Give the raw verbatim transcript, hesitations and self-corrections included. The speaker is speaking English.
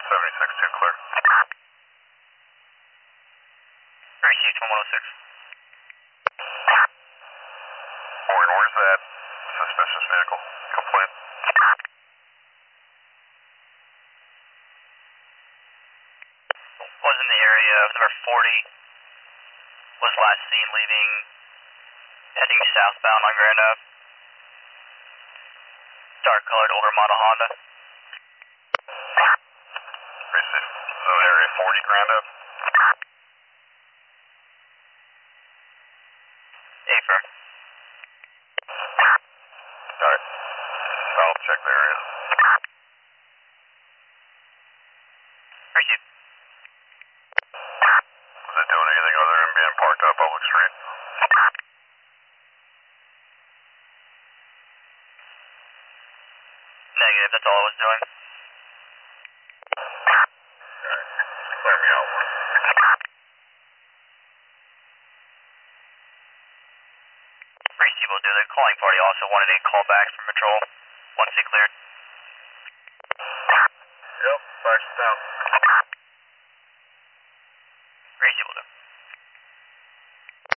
seventy-six, two clear. Received one oh six. Morgan, where's that suspicious vehicle? Complaint? Was in the area of number forty. Was last seen leaving, heading southbound on Grand Ave. Dark colored older model Honda. Received. Zone area forty, Grand Ave. Affirm. Alright. I'll check the area. Received. Was it doing anything other than being parked on a public street? Negative, that's all I was doing. Alright. Clear me out. Received will do. The calling party also wanted a call back from patrol once they cleared. Yep, facts down. Received will do.